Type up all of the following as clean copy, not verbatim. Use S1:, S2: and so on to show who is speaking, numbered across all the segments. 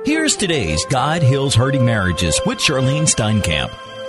S1: Here's today's God Heals Hurting Marriages with Charlene Steinkamp.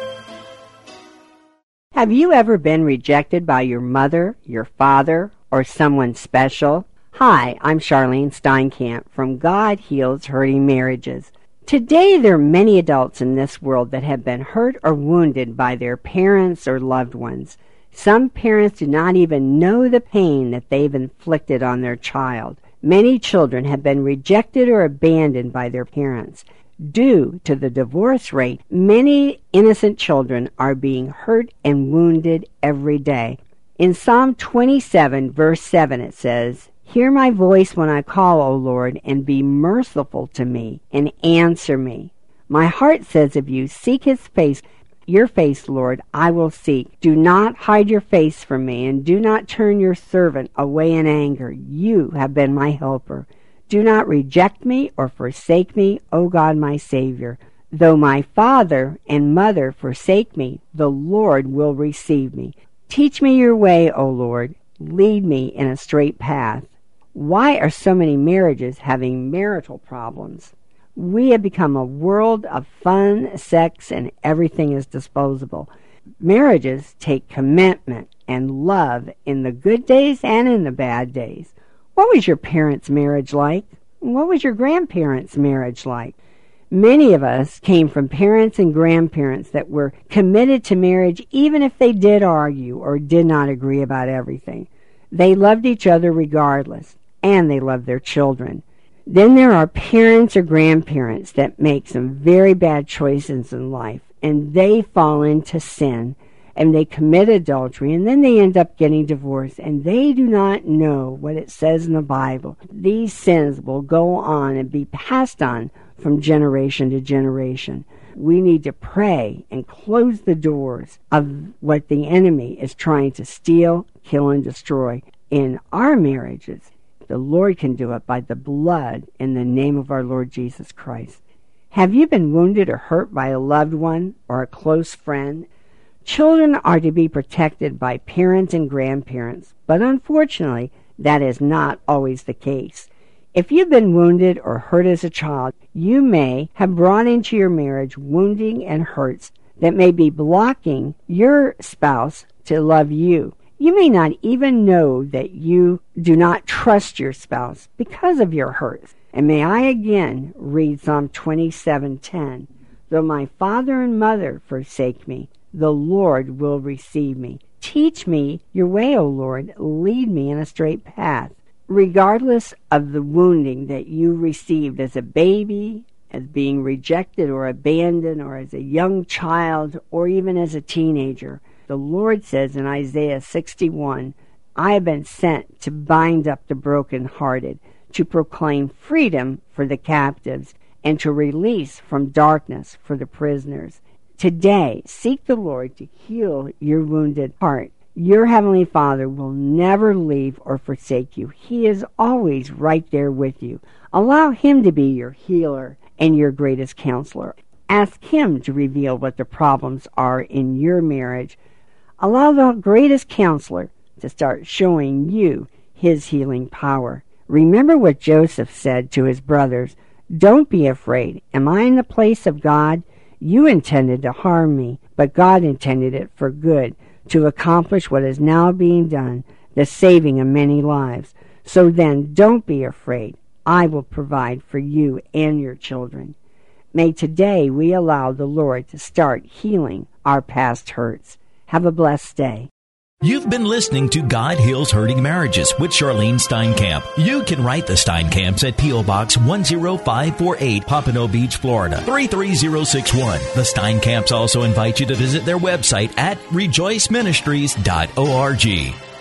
S2: Have you ever been rejected by your mother, your father, or someone special? Hi, I'm Charlene Steinkamp from God Heals Hurting Marriages. Today, there are many adults in this world that have been hurt or wounded by their parents or loved ones. Some parents do not even know the pain that they've inflicted on their child. Many children have been rejected or abandoned by their parents. Due to the divorce rate, many innocent children are being hurt and wounded every day. In Psalm 27, verse 7, it says, "Hear my voice when I call, O Lord, and be merciful to me, and answer me. My heart says of you, seek his face. Your face, Lord, I will seek. Do not hide your face from me, and do not turn your servant away in anger. You have been my helper. Do not reject me or forsake me, O God, my Savior. Though my father and mother forsake me, the Lord will receive me. Teach me your way, O Lord. Lead me in a straight path." Why are so many marriages having marital problems? We have become a world of fun, sex, and everything is disposable. Marriages take commitment and love in the good days and in the bad days. What was your parents' marriage like? What was your grandparents' marriage like? Many of us came from parents and grandparents that were committed to marriage even if they did argue or did not agree about everything. They loved each other regardless, and they loved their children. Then there are parents or grandparents that make some very bad choices in life, and they fall into sin, and they commit adultery, and then they end up getting divorced, and they do not know what it says in the Bible. These sins will go on and be passed on from generation to generation. We need to pray and close the doors of what the enemy is trying to steal, kill, and destroy in our marriages. The Lord can do it by the blood in the name of our Lord Jesus Christ. Have you been wounded or hurt by a loved one or a close friend? Children are to be protected by parents and grandparents, but unfortunately, that is not always the case. If you've been wounded or hurt as a child, you may have brought into your marriage wounding and hurts that may be blocking your spouse to love you. You may not even know that you do not trust your spouse because of your hurts. And may I again read Psalm 27:10. "Though my father and mother forsake me, the Lord will receive me. Teach me your way, O Lord. Lead me in a straight path." Regardless of the wounding that you received as a baby, as being rejected or abandoned, or as a young child, or even as a teenager, the Lord says in Isaiah 61, "I have been sent to bind up the brokenhearted, to proclaim freedom for the captives, and to release from darkness for the prisoners." Today, seek the Lord to heal your wounded heart. Your Heavenly Father will never leave or forsake you. He is always right there with you. Allow Him to be your healer and your greatest counselor. Ask Him to reveal what the problems are in your marriage. Allow the greatest counselor to start showing you His healing power. Remember what Joseph said to his brothers, "Don't be afraid. Am I in the place of God? You intended to harm me, but God intended it for good, to accomplish what is now being done, the saving of many lives. So then, don't be afraid. I will provide for you and your children." May today we allow the Lord to start healing our past hurts. Have a blessed day.
S1: You've been listening to God Heals Hurting Marriages with Charlene Steinkamp. You can write the Steinkamps at P.O. Box 10548, Pompano Beach, Florida, 33061. The Steinkamps also invite you to visit their website at rejoiceministries.org.